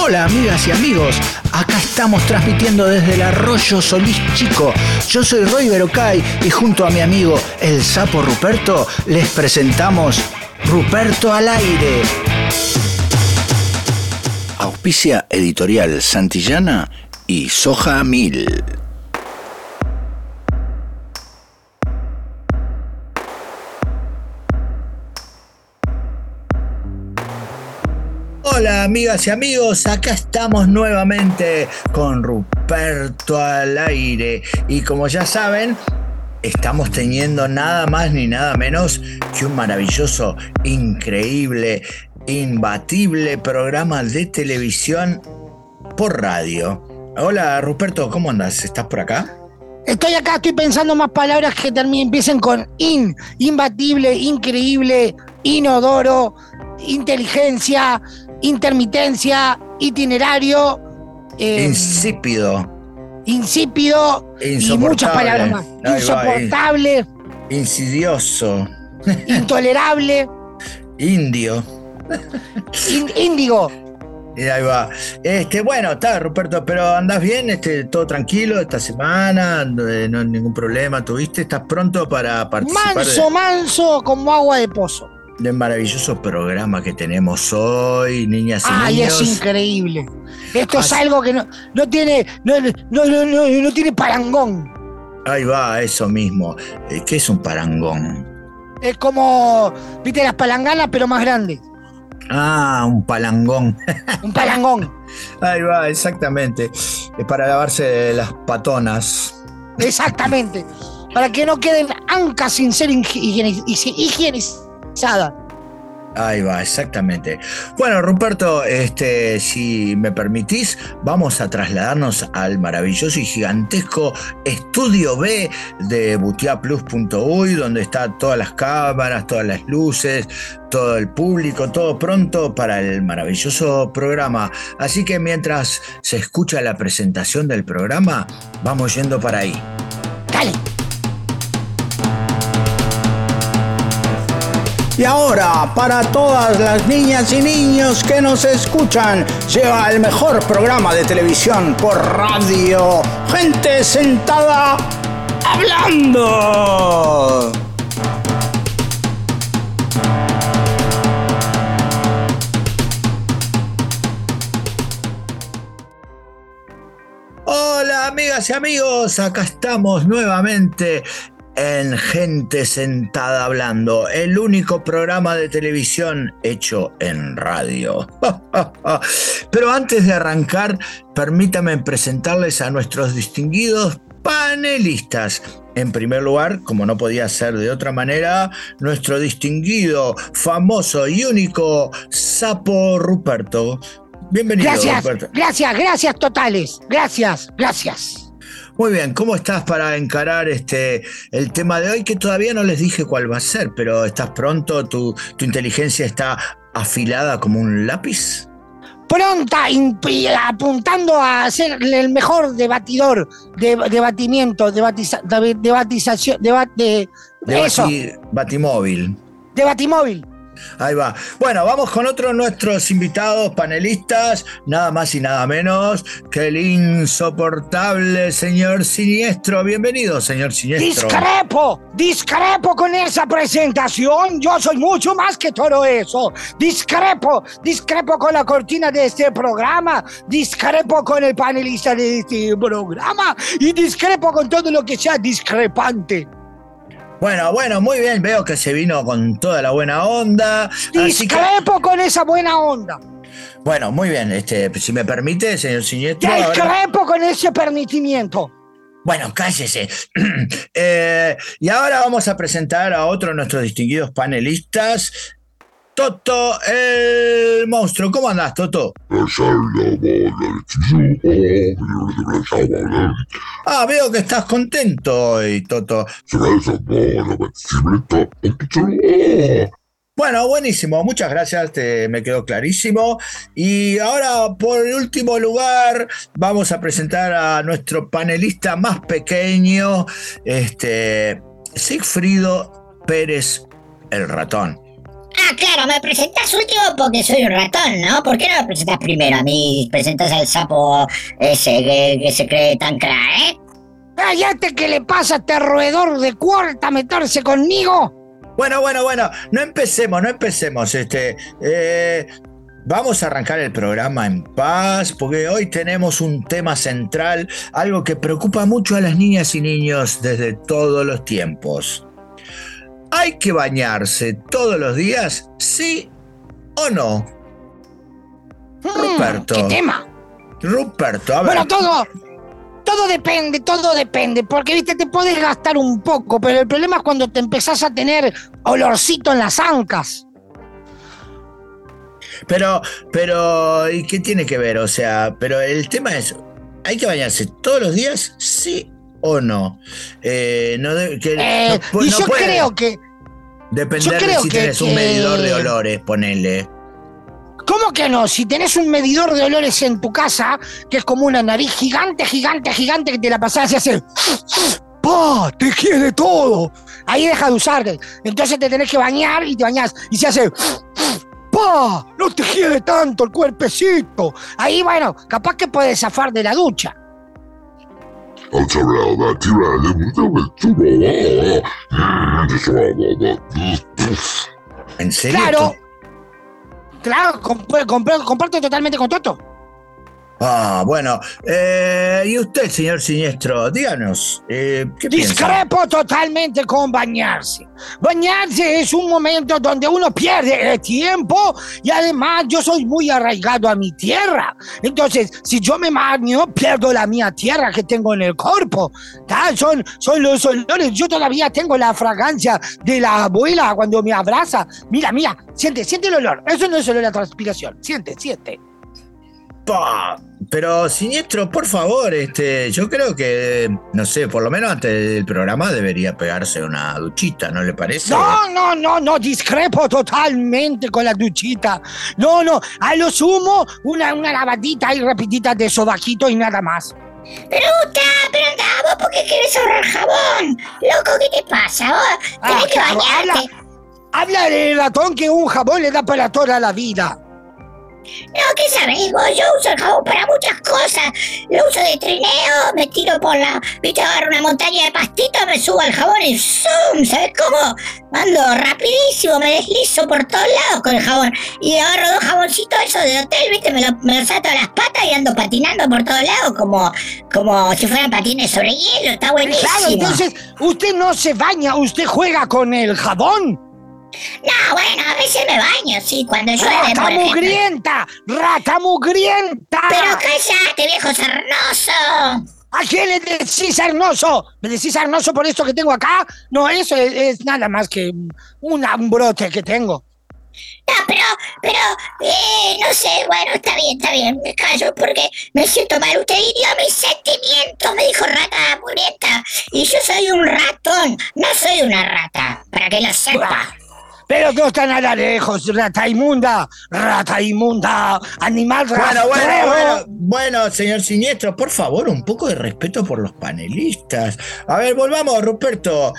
Hola amigas y amigos, acá estamos transmitiendo desde el Arroyo Solís Chico. Yo soy Roy Berocay y junto a mi amigo el Sapo Ruperto les presentamos Ruperto al Aire. Auspicia Editorial Santillana y Soja 1000. Hola amigas y amigos, acá estamos nuevamente con Ruperto al Aire y como ya saben, estamos teniendo nada más ni nada menos que un maravilloso, increíble, imbatible programa de televisión por radio. Hola Ruperto, ¿cómo andas? ¿Estás por acá? Estoy acá, estoy pensando más palabras que empiecen con imbatible, increíble, inodoro, inteligencia, intermitencia, itinerario, insípido y muchas palabras más. Insoportable, insidioso, intolerable, indio, índigo. Y ahí va. Bueno, está Ruperto, pero andás bien, todo tranquilo esta semana, no hay ningún problema tuviste, estás pronto para participar. Manso como agua de pozo. Del maravilloso programa que tenemos hoy, niñas y niños. ¡Ay, es increíble! Esto es algo que no tiene parangón. Ahí va, eso mismo. ¿Qué es un parangón? Es como, viste, las palanganas, pero más grandes. Ah, un palangón. Un palangón. Ahí va, exactamente. Es para lavarse las patonas. Exactamente. Para que no queden ancas sin ser higienizadas. Ahí va, exactamente. Bueno, Ruperto, si me permitís, vamos a trasladarnos al maravilloso y gigantesco Estudio B de butiaplus.uy, donde están todas las cámaras, todas las luces, todo el público, todo pronto para el maravilloso programa. Así que mientras se escucha la presentación del programa, vamos yendo para ahí. ¡Dale! Y ahora, para todas las niñas y niños que nos escuchan, llega el mejor programa de televisión por radio. Gente sentada hablando. Hola amigas y amigos, acá estamos nuevamente en Gente Sentada Hablando, el único programa de televisión hecho en radio. Pero antes de arrancar, permítame presentarles a nuestros distinguidos panelistas. En primer lugar, como no podía ser de otra manera, nuestro distinguido, famoso y único Sapo Ruperto. Bienvenido, Ruperto. Gracias totales. Gracias. Muy bien, ¿cómo estás para encarar el tema de hoy? Que todavía no les dije cuál va a ser, pero ¿estás pronto? ¿Tu inteligencia está afilada como un lápiz? Pronta, apuntando a ser el mejor debatidor, Batimóvil. De Batimóvil. Ahí va. Bueno, vamos con otro de nuestros invitados panelistas, nada más y nada menos que el insoportable señor Siniestro. Bienvenido, señor Siniestro. Discrepo con esa presentación. Yo soy mucho más que todo eso. Discrepo con la cortina de este programa, discrepo con el panelista de este programa y discrepo con todo lo que sea discrepante. Bueno, muy bien, veo que se vino con toda la buena onda. Discrepo con esa buena onda. Bueno, muy bien, si me permite, señor Siniestro. Discrepo con ese permitimiento. Bueno, cállese. Y ahora vamos a presentar a otro de nuestros distinguidos panelistas, Toto el monstruo. ¿Cómo andás, Toto? Veo que estás contento hoy, Toto. Bueno, buenísimo, muchas gracias, me quedó clarísimo. Y ahora, por último lugar, vamos a presentar a nuestro panelista más pequeño, Sigfrido Pérez, el ratón. claro, me presentás último porque soy un ratón, ¿no? ¿Por qué no me presentás primero a mí? Presentás al sapo ese que se cree tan crack, ¿eh? ¡Cállate! ¿Qué le pasa a este roedor de cuarta meterse conmigo? Bueno, no empecemos. Vamos a arrancar el programa en paz, porque hoy tenemos un tema central, algo que preocupa mucho a las niñas y niños desde todos los tiempos. ¿Hay que bañarse todos los días, sí o no? Ruperto. ¿Qué tema? Ruperto, a ver. Bueno, todo depende, porque viste, te podés gastar un poco, pero el problema es cuando te empezás a tener olorcito en las ancas. Pero, ¿y qué tiene que ver? O sea, pero el tema es, ¿hay que bañarse todos los días, sí o no? Yo creo que... Depender de si tenés un medidor de olores, ponele. ¿Cómo que no? Si tenés un medidor de olores en tu casa, que es como una nariz gigante, que te la pasás y hace... ¡Pah! ¡Te quiere todo! Ahí deja de usar. Entonces te tenés que bañar y te bañás. Y se hace... ¡Pah! ¡No te quiere tanto el cuerpecito! Ahí, bueno, capaz que puedes zafar de la ducha. ¿En serio? Claro, comparto totalmente con Toto. Bueno. ¿Y usted, señor Siniestro? Díganos, ¿qué Discrepo piensa? totalmente con bañarse. Bañarse es un momento donde uno pierde el tiempo y además yo soy muy arraigado a mi tierra. Entonces, si yo me baño, pierdo la mía tierra que tengo en el cuerpo. Son los olores. Yo todavía tengo la fragancia de la abuela cuando me abraza. Mira, siente el olor. Eso no es olor a transpiración. Siente. Pero Siniestro, por favor, yo creo que, no sé, por lo menos antes del programa debería pegarse una duchita, ¿no le parece? No, discrepo totalmente con la duchita. No, a lo sumo, una lavadita ahí rapidita de sobaquito y nada más. Pero anda, vos por qué querés ahorrar jabón. Loco, ¿qué te pasa? Vos tenés que bañarte. Habla del ratón que un jabón le da para toda la vida. No, ¿qué sabés vos? Yo uso el jabón para muchas cosas. Lo uso de trineo, me tiro por viste, agarro una montaña de pastito, me subo al jabón y ¡zum! ¿Sabés cómo? Ando rapidísimo, me deslizo por todos lados con el jabón. Y agarro 2 jaboncitos esos de hotel, viste, me los salto a las patas y ando patinando por todos lados como si fueran patines sobre hielo. Está buenísimo. Claro, entonces, usted no se baña, usted juega con el jabón. No, bueno, a veces me baño, sí, cuando llueve, ¡Rata mugrienta! ¡Rata mugrienta! ¡Pero cállate, viejo sarnoso! ¿A quién le decís sarnoso? ¿Me decís sarnoso por esto que tengo acá? No, eso es nada más que un brote que tengo. No, pero, no sé, bueno, está bien, me callo porque me siento mal. Usted hirió mis sentimientos, me dijo rata mugrienta. Y yo soy un ratón, no soy una rata, para que lo sepa. Pero no está nada lejos, rata inmunda, animal rastrero. Bueno, señor Siniestro, por favor, un poco de respeto por los panelistas. A ver, volvamos, Ruperto.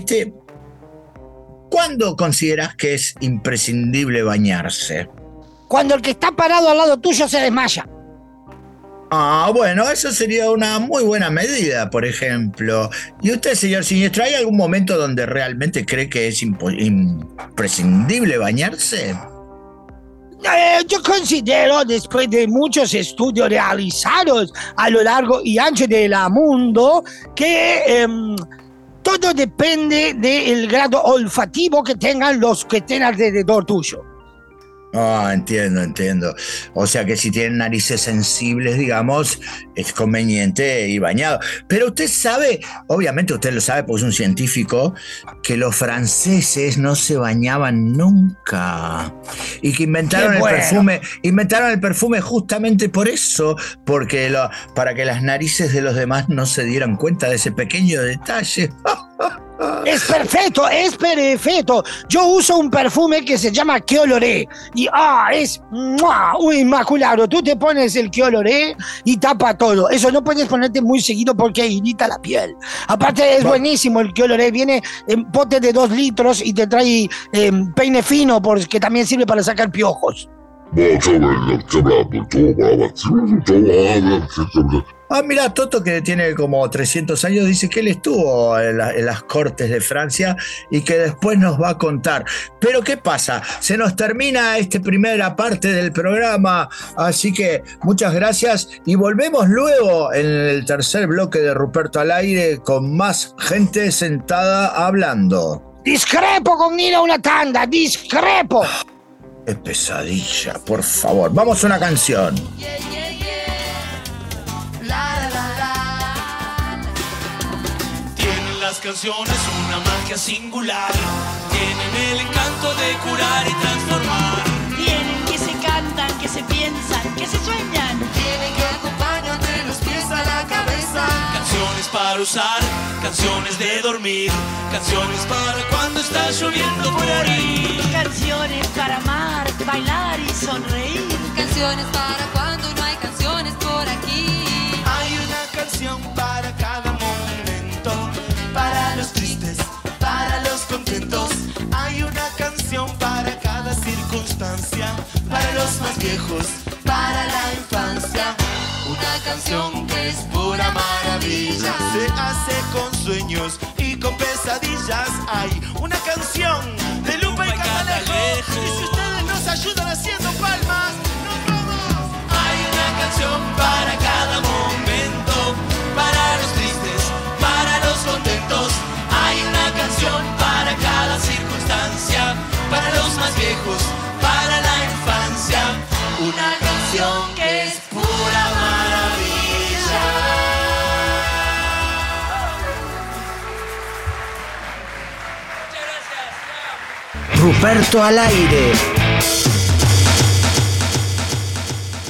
¿Cuándo consideras que es imprescindible bañarse? Cuando el que está parado al lado tuyo se desmaya. Bueno, eso sería una muy buena medida, por ejemplo. ¿Y usted, señor Siniestro, hay algún momento donde realmente cree que es imprescindible bañarse? Yo considero, después de muchos estudios realizados a lo largo y ancho del mundo, que todo depende del grado olfativo que tengan los que estén alrededor tuyo. Entiendo. O sea que si tienen narices sensibles, digamos, es conveniente ir bañado. Pero usted sabe, obviamente usted lo sabe porque es un científico, que los franceses no se bañaban nunca. Y que inventaron el perfume justamente por eso, porque para que las narices de los demás no se dieran cuenta de ese pequeño detalle. Es perfecto, es perfecto. Yo uso un perfume que se llama Que Oloré y es inmaculado. Tú te pones el Que Oloré y tapa todo. Eso no puedes ponerte muy seguido porque irrita la piel. Aparte es buenísimo el Que Oloré. Viene en pote de 2 litros y te trae peine fino porque también sirve para sacar piojos. Mira, Toto, que tiene como 300 años, dice que él estuvo en las cortes de Francia y que después nos va a contar. Pero ¿qué pasa? Se nos termina esta primera parte del programa, así que muchas gracias y volvemos luego en el tercer bloque de Ruperto al Aire con más gente sentada hablando. Discrepo con ir a una tanda, discrepo. ¡Qué pesadilla, por favor! ¡Vamos a una canción! Tienen las canciones una magia singular. Tienen el encanto de curar y transformar. Tienen que se cantan, que se piensan, que se sueñan. Tienen que acompañan de los pies a la cabeza. Canciones para usar, canciones de dormir. Canciones para cuando está lloviendo por ahí. Canciones para amar, bailar y sonreír. Canciones para cuando no hay canciones por aquí. Hay una canción para cada momento, para los tristes, para los contentos. Hay una canción para cada circunstancia, para los más viejos, para la infancia. Una canción que es pura maravilla. Se hace con sueños y con pesadillas. Hay una canción de Lupa y Catalejo. Y si ustedes nos ayudan haciendo palmas, nos vamos. Hay una canción para cada momento, para los tristes, para los contentos. Hay una canción para cada circunstancia, para los más viejos, para la infancia. Una canción que es pura maravilla. Ruperto al Aire.